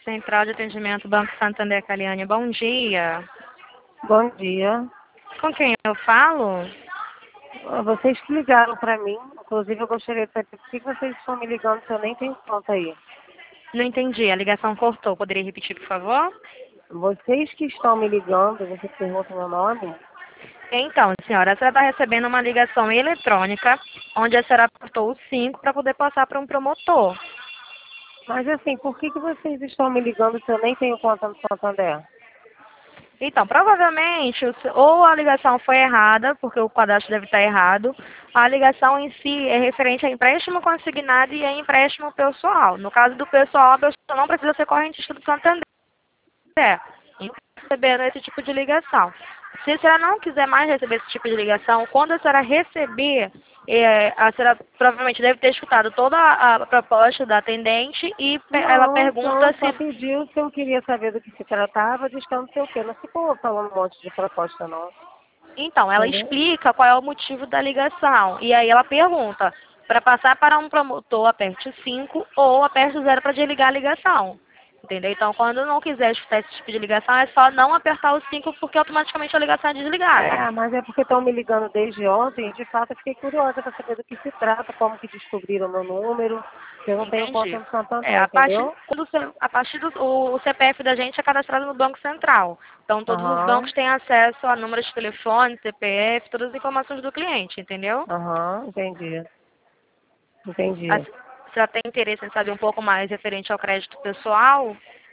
Central de Atendimento Banco Santander, Caliane. Bom dia. Bom dia. Com quem eu falo? Vocês que ligaram para mim, inclusive eu gostaria de saber por que vocês estão me ligando se eu nem tenho conta aí. Não entendi, a ligação cortou. Poderia repetir, por favor? Vocês que estão me ligando, você pergunta meu nome? Então, senhora, a senhora está recebendo uma ligação eletrônica, onde a senhora apertou o 5 para poder passar para um promotor. Mas assim, por que vocês estão me ligando se eu nem tenho conta no Santander? Então, provavelmente, ou a ligação foi errada, porque o cadastro deve estar errado. A ligação em si é referente a empréstimo consignado e a empréstimo pessoal. No caso do pessoal, a pessoa não precisa ser correntista do Santander. Recebendo esse tipo de ligação. Se a senhora não quiser mais receber esse tipo de ligação, quando a senhora receber, a senhora provavelmente deve ter escutado toda a proposta da atendente e ela Não, pergunta então se... só pediu se eu queria saber do que se tratava, diz que eu não sei o quê. Não ficou falando um monte de proposta não, Então, ela entendeu? explica qual é o motivo da ligação. E aí ela pergunta, para passar para um promotor, aperte 5 ou aperte 0 para desligar a ligação. Entendeu? Então, quando não quiser escutar esse tipo de ligação, é só não apertar o 5 porque automaticamente a ligação é desligada. Mas é porque estão me ligando desde ontem, de fato eu fiquei curiosa para saber do que se trata, como que descobriram meu número, que eu não tenho conta Entendi. no Santander, A partir, entendeu? a partir do o CPF da gente é cadastrado no Banco Central. Então, todos os bancos Aham, têm acesso a números de telefone, CPF, todas as informações do cliente, entendeu? aham, entendi, A entendi. senhora tem interesse em saber um pouco mais referente ao crédito pessoal?